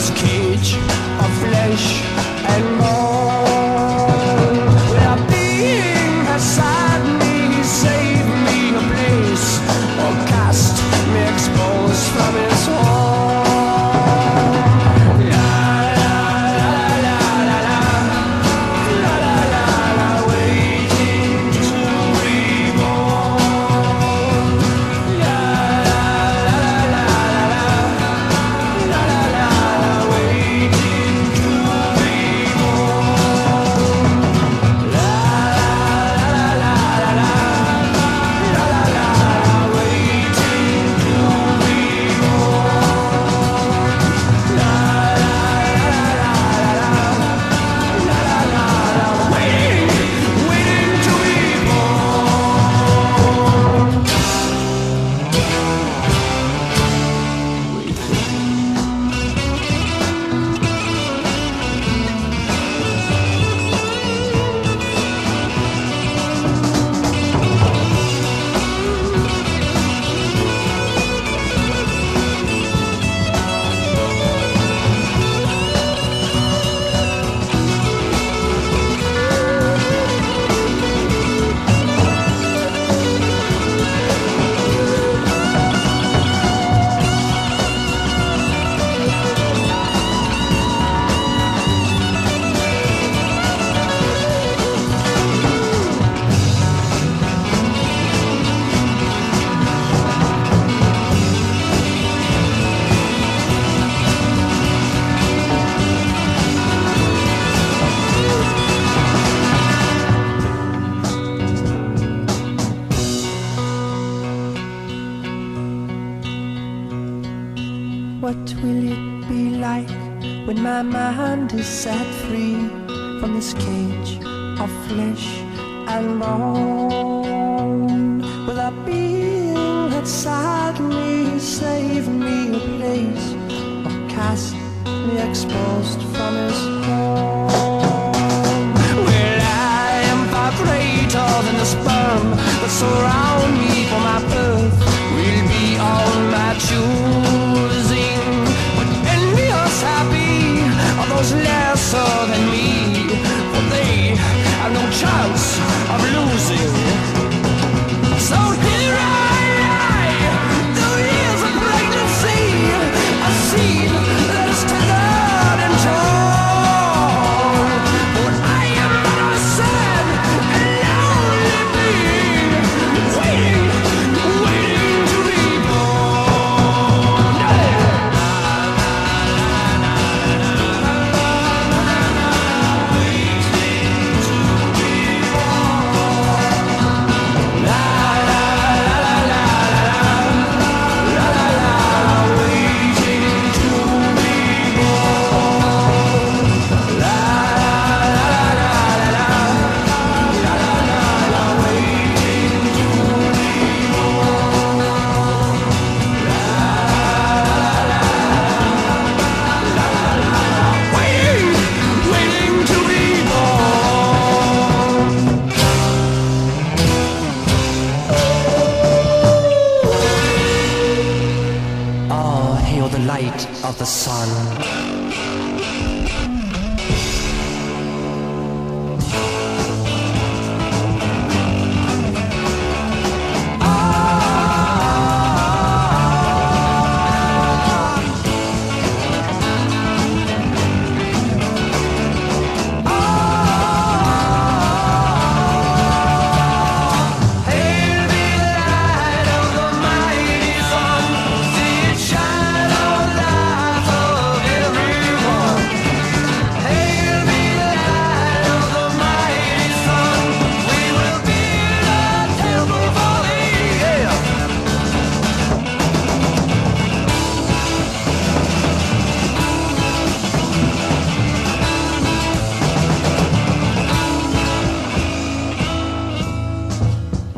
this cage of flesh and bone. Without being beside me, save me a place, or cast me exposed from his home. What will it be like when my mind is set free from this cage of flesh and bone? Without being outside me, save me a place, or cast me exposed from his home. Well, I am far greater than the sperm that surround me for my birth. Will be all my choosing, but envious happy are those lesser than me, for they have no chance of losing. So here I lie, through years of pregnancy, a seed that is tethered and torn. But I am but a sad and lonely being, waiting to be born. The light of the sun.